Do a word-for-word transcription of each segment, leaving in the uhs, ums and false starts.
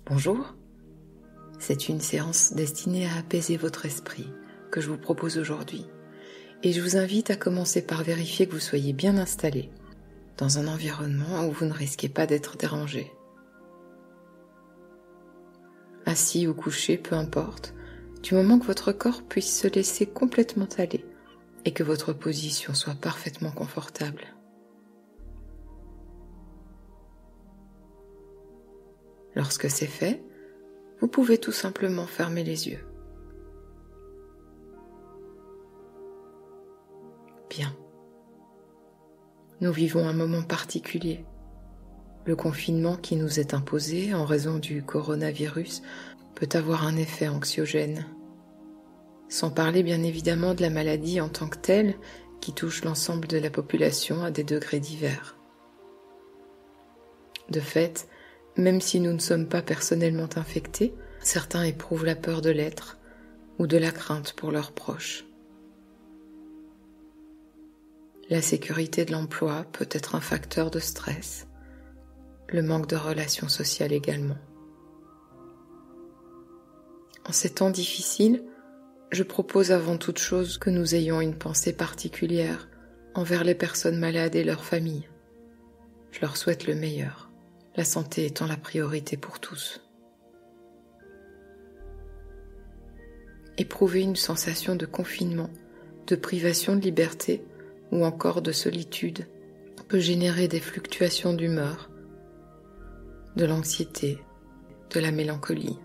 Bonjour, c'est une séance destinée à apaiser votre esprit que je vous propose aujourd'hui et je vous invite à commencer par vérifier que vous soyez bien installé dans un environnement où vous ne risquez pas d'être dérangé. Assis ou couché, peu importe, du moment que votre corps puisse se laisser complètement aller et que votre position soit parfaitement confortable. Lorsque c'est fait, vous pouvez tout simplement fermer les yeux. Bien. Nous vivons un moment particulier. Le confinement qui nous est imposé en raison du coronavirus peut avoir un effet anxiogène. Sans parler bien évidemment de la maladie en tant que telle qui touche l'ensemble de la population à des degrés divers. De fait, même si nous ne sommes pas personnellement infectés, certains éprouvent la peur de l'être ou de la crainte pour leurs proches. La sécurité de l'emploi peut être un facteur de stress, le manque de relations sociales également. En ces temps difficiles, je propose avant toute chose que nous ayons une pensée particulière envers les personnes malades et leurs familles. Je leur souhaite le meilleur, la santé étant la priorité pour tous. Éprouver une sensation de confinement, de privation de liberté ou encore de solitude peut générer des fluctuations d'humeur, de l'anxiété, de la mélancolie.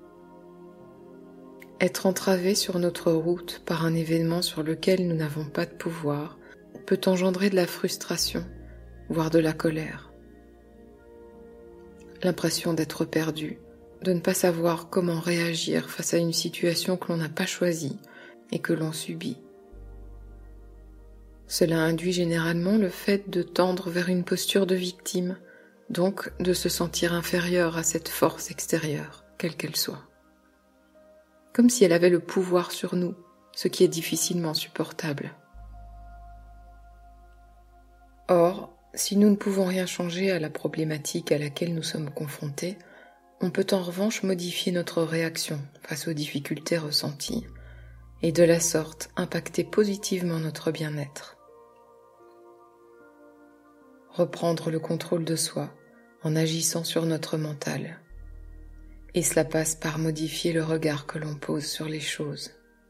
Être entravé sur notre route par un événement sur lequel nous n'avons pas de pouvoir peut engendrer de la frustration, voire de la colère. L'impression d'être perdu, de ne pas savoir comment réagir face à une situation que l'on n'a pas choisie et que l'on subit. Cela induit généralement le fait de tendre vers une posture de victime, donc de se sentir inférieur à cette force extérieure, quelle qu'elle soit. Comme si elle avait le pouvoir sur nous, ce qui est difficilement supportable. Or, si nous ne pouvons rien changer à la problématique à laquelle nous sommes confrontés, on peut en revanche modifier notre réaction face aux difficultés ressenties et de la sorte impacter positivement notre bien-être. Reprendre le contrôle de soi en agissant sur notre mental. Et cela passe par modifier le regard que l'on pose sur les choses.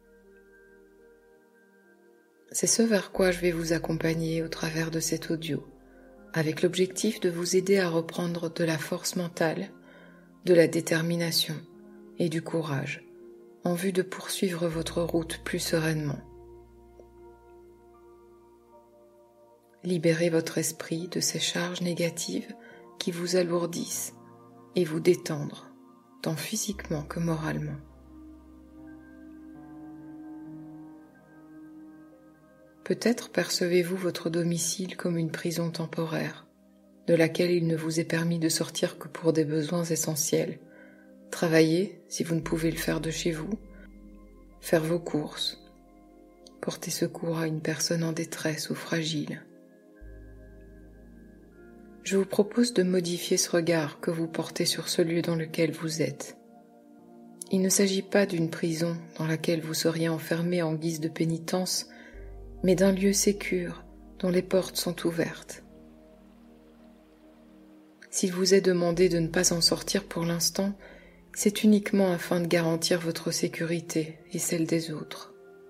C'est ce vers quoi je vais vous accompagner au travers de cet audio, avec l'objectif de vous aider à reprendre de la force mentale, de la détermination et du courage, en vue de poursuivre votre route plus sereinement. Libérez votre esprit de ces charges négatives qui vous alourdissent et vous détendre, tant physiquement que moralement. Peut-être percevez-vous votre domicile comme une prison temporaire, de laquelle il ne vous est permis de sortir que pour des besoins essentiels. Travailler, si vous ne pouvez le faire de chez vous, faire vos courses, porter secours à une personne en détresse ou fragile. Je vous propose de modifier ce regard que vous portez sur ce lieu dans lequel vous êtes. Il ne s'agit pas d'une prison dans laquelle vous seriez enfermé en guise de pénitence, mais d'un lieu sécure dont les portes sont ouvertes. S'il vous est demandé de ne pas en sortir pour l'instant, c'est uniquement afin de garantir votre sécurité et celle des autres.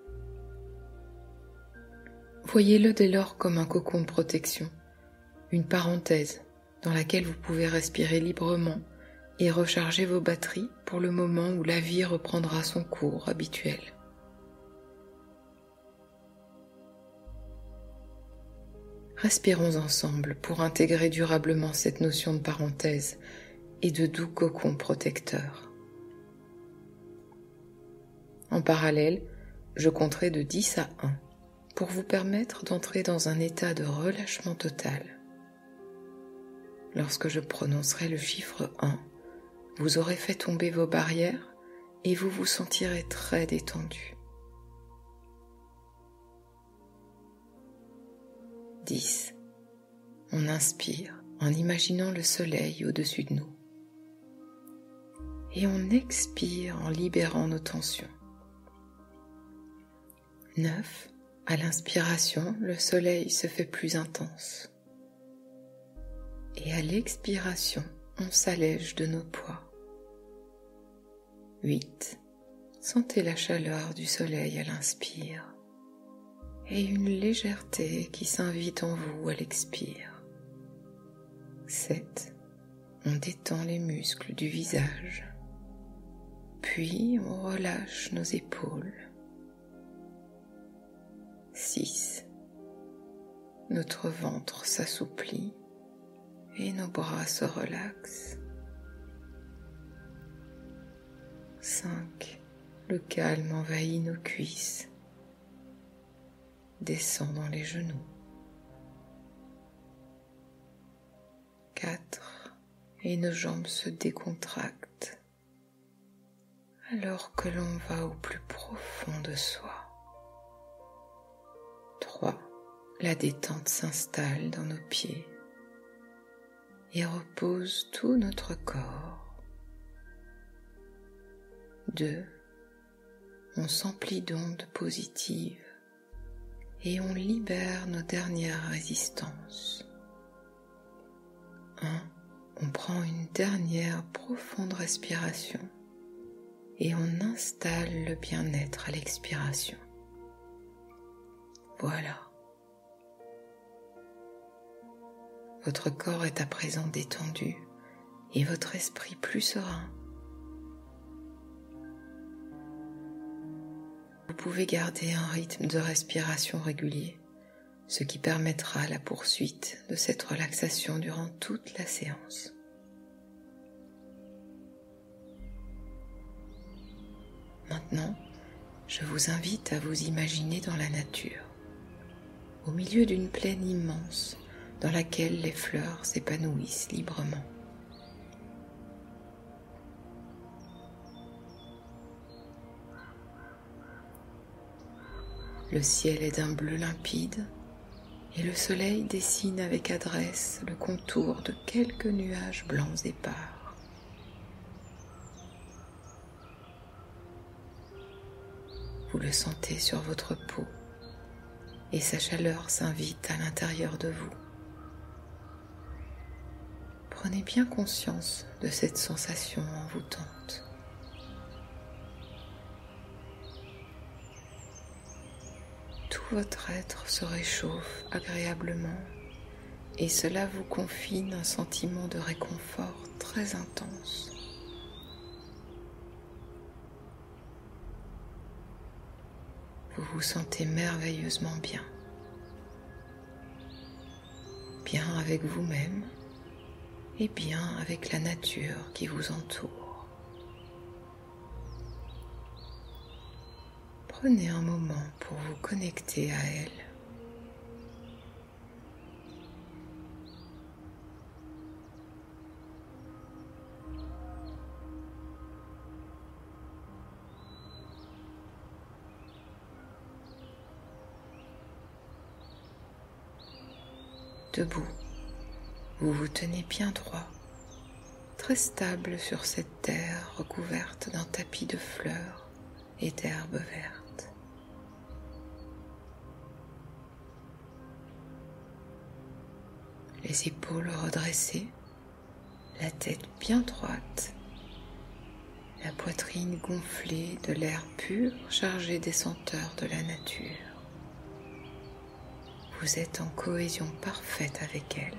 Voyez-le dès lors comme un cocon de protection, une parenthèse dans laquelle vous pouvez respirer librement et recharger vos batteries pour le moment où la vie reprendra son cours habituel. Respirons ensemble pour intégrer durablement cette notion de parenthèse et de doux cocon protecteur. En parallèle, je compterai de dix à un pour vous permettre d'entrer dans un état de relâchement total. Lorsque je prononcerai le chiffre un, vous aurez fait tomber vos barrières et vous vous sentirez très détendu. dix. On inspire en imaginant le soleil au-dessus de nous. et on expire en libérant nos tensions. neuf. À l'inspiration, le soleil se fait plus intense. Et à l'expiration, on s'allège de nos poids. huit. Sentez la chaleur du soleil à l'inspire et une légèreté qui s'invite en vous à l'expire. sept. On détend les muscles du visage, puis on relâche nos épaules. six. Notre ventre s'assouplit et nos bras se relaxent. cinq. Le calme envahit nos cuisses, descend dans les genoux. quatre. Et nos jambes se décontractent alors que l'on va au plus profond de soi. trois. La détente s'installe dans nos pieds et repose tout notre corps. deux. On s'emplit d'ondes positives et on libère nos dernières résistances. un. On prend une dernière profonde respiration et on installe le bien-être à l'expiration. Voilà. Votre corps est à présent détendu et votre esprit plus serein. Vous pouvez garder un rythme de respiration régulier, ce qui permettra la poursuite de cette relaxation durant toute la séance. Maintenant, je vous invite à vous imaginer dans la nature, au milieu d'une plaine immense dans laquelle les fleurs s'épanouissent librement. Le ciel est d'un bleu limpide et le soleil dessine avec adresse le contour de quelques nuages blancs épars. Vous le sentez sur votre peau et sa chaleur s'invite à l'intérieur de vous. Prenez bien conscience de cette sensation envoûtante. Tout votre être se réchauffe agréablement et cela vous confine un sentiment de réconfort très intense. Vous vous sentez merveilleusement bien, bien avec vous-même et bien avec la nature qui vous entoure. Prenez un moment pour vous connecter à elle. Debout, vous vous tenez bien droit, très stable sur cette terre recouverte d'un tapis de fleurs et d'herbes vertes. Les épaules redressées, la tête bien droite, la poitrine gonflée de l'air pur chargé des senteurs de la nature. Vous êtes en cohésion parfaite avec elle.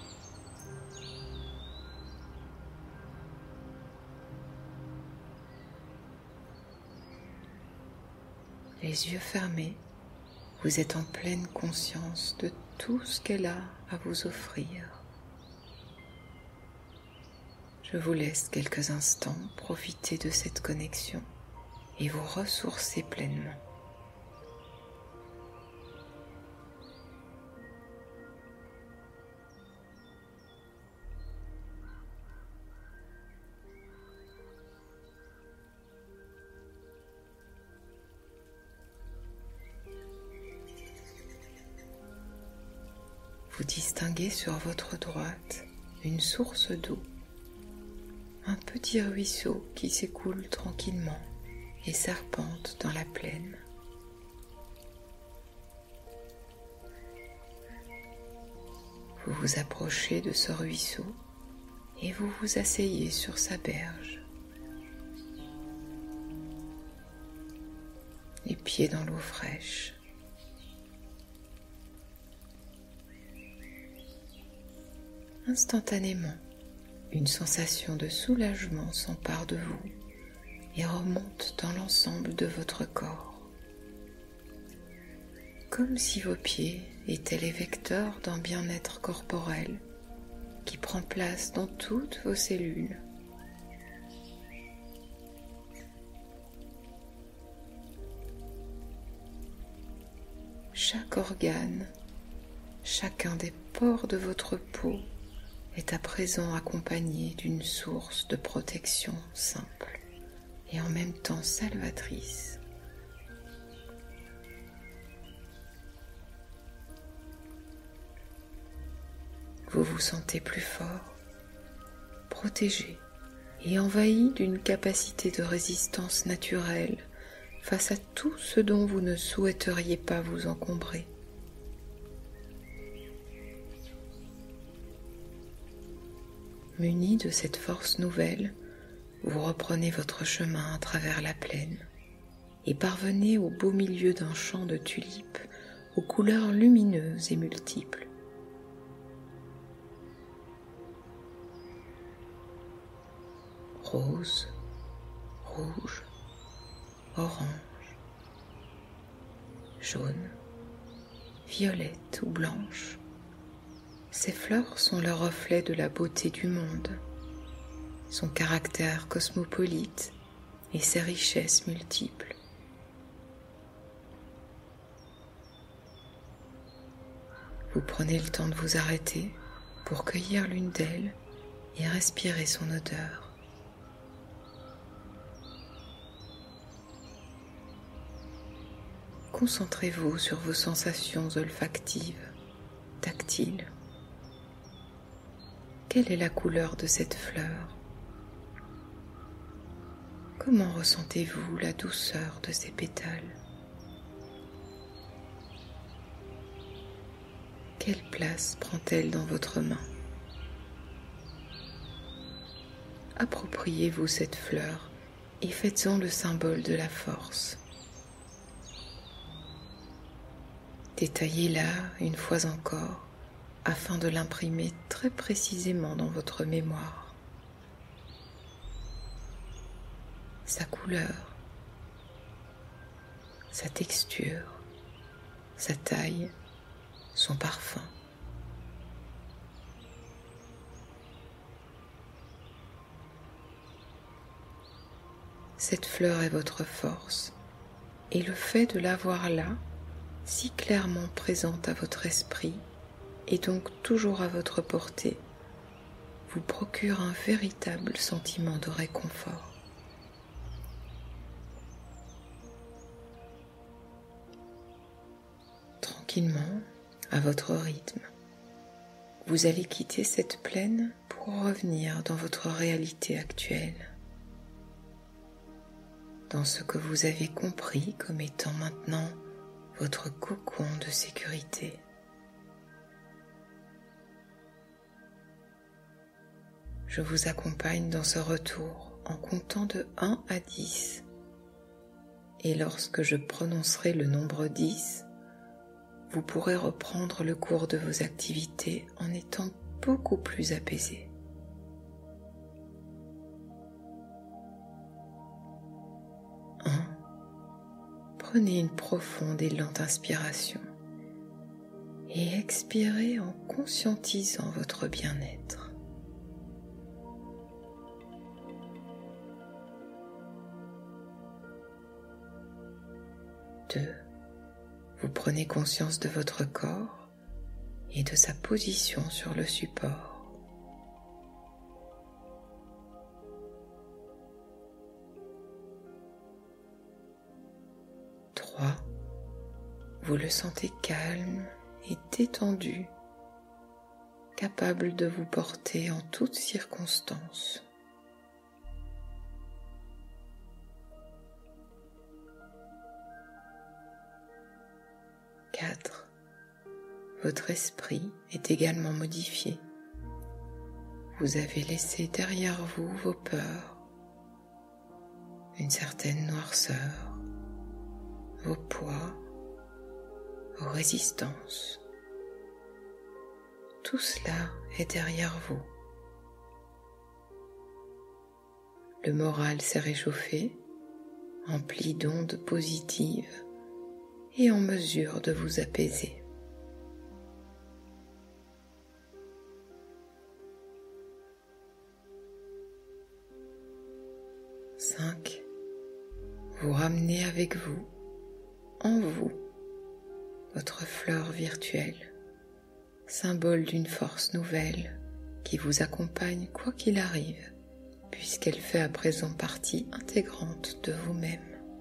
Les yeux fermés, vous êtes en pleine conscience de tout ce qu'elle a à vous offrir. Je vous laisse quelques instants profiter de cette connexion et vous ressourcer pleinement. Vous distinguez sur votre droite une source d'eau, un petit ruisseau qui s'écoule tranquillement et serpente dans la plaine. Vous vous approchez de ce ruisseau et vous vous asseyez sur sa berge, les pieds dans l'eau fraîche. Instantanément, une sensation de soulagement s'empare de vous et remonte dans l'ensemble de votre corps, comme si vos pieds étaient les vecteurs d'un bien-être corporel qui prend place dans toutes vos cellules. Chaque organe, chacun des pores de votre peau est à présent accompagné d'une source de protection simple et en même temps salvatrice. Vous vous sentez plus fort, protégé et envahi d'une capacité de résistance naturelle face à tout ce dont vous ne souhaiteriez pas vous encombrer. Muni de cette force nouvelle, vous reprenez votre chemin à travers la plaine et parvenez au beau milieu d'un champ de tulipes aux couleurs lumineuses et multiples. Rose, rouge, orange, jaune, violette ou blanche. Ces fleurs sont le reflet de la beauté du monde, son caractère cosmopolite et ses richesses multiples. Vous prenez le temps de vous arrêter pour cueillir l'une d'elles et respirer son odeur. Concentrez-vous sur vos sensations olfactives, tactiles. Quelle est la couleur de cette fleur? Comment ressentez-vous la douceur de ses pétales? Quelle place prend-elle dans votre main? Appropriez-vous cette fleur et faites-en le symbole de la force. Détaillez-la une fois encore afin de l'imprimer très précisément dans votre mémoire. Sa couleur, sa texture, sa taille, son parfum. Cette fleur est votre force et le fait de l'avoir là, si clairement présente à votre esprit et donc toujours à votre portée, vous procure un véritable sentiment de réconfort. Tranquillement, à votre rythme, vous allez quitter cette plaine pour revenir dans votre réalité actuelle, dans ce que vous avez compris comme étant maintenant votre cocon de sécurité. Je vous accompagne dans ce retour en comptant de un à dix. Et lorsque je prononcerai le nombre dix, vous pourrez reprendre le cours de vos activités en étant beaucoup plus apaisé. un. Prenez une profonde et lente inspiration et expirez en conscientisant votre bien-être. deux. Vous prenez conscience de votre corps et de sa position sur le support. trois. Vous le sentez calme et détendu, capable de vous porter en toutes circonstances. votre esprit est également modifié. Vous avez laissé derrière vous vos peurs, une certaine noirceur, vos poids, vos résistances. Tout cela est derrière vous. Le moral s'est réchauffé, empli d'ondes positives et en mesure de vous apaiser. cinq. Vous ramenez avec vous, en vous, votre fleur virtuelle, symbole d'une force nouvelle qui vous accompagne quoi qu'il arrive, puisqu'elle fait à présent partie intégrante de vous-même.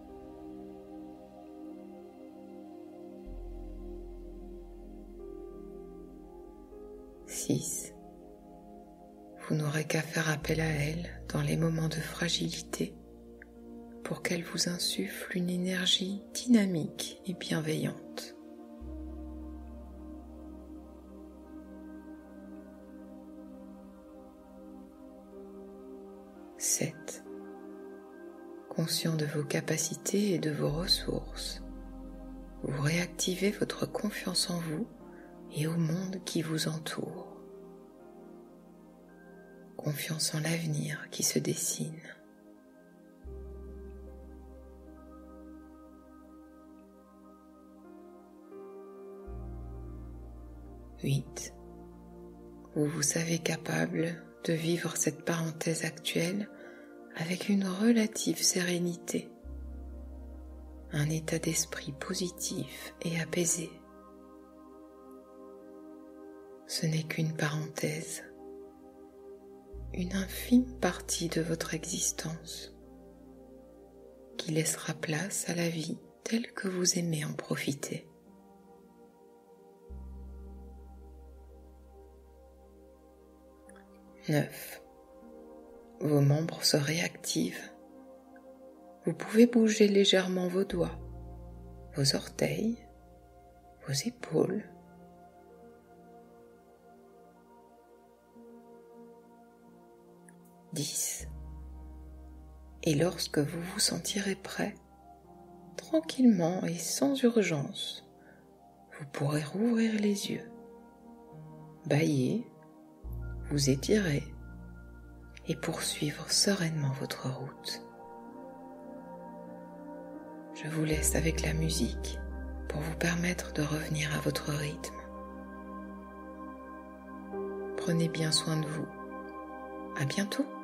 six. Vous n'aurez qu'à faire appel à elle dans les moments de fragilité pour qu'elle vous insuffle une énergie dynamique et bienveillante. sept. Conscient de vos capacités et de vos ressources, vous réactivez votre confiance en vous et au monde qui vous entoure. Confiance en l'avenir qui se dessine. huit. Vous vous savez capable de vivre cette parenthèse actuelle avec une relative sérénité, un état d'esprit positif et apaisé. Ce n'est qu'une parenthèse, une infime partie de votre existence qui laissera place à la vie telle que vous aimez en profiter. neuf. Vos membres se réactivent. Vous pouvez bouger légèrement vos doigts, vos orteils, vos épaules. dix. Et lorsque vous vous sentirez prêt, tranquillement et sans urgence, vous pourrez rouvrir les yeux, bâiller, vous étirer et poursuivre sereinement votre route. Je vous laisse avec la musique pour vous permettre de revenir à votre rythme. Prenez bien soin de vous. À bientôt.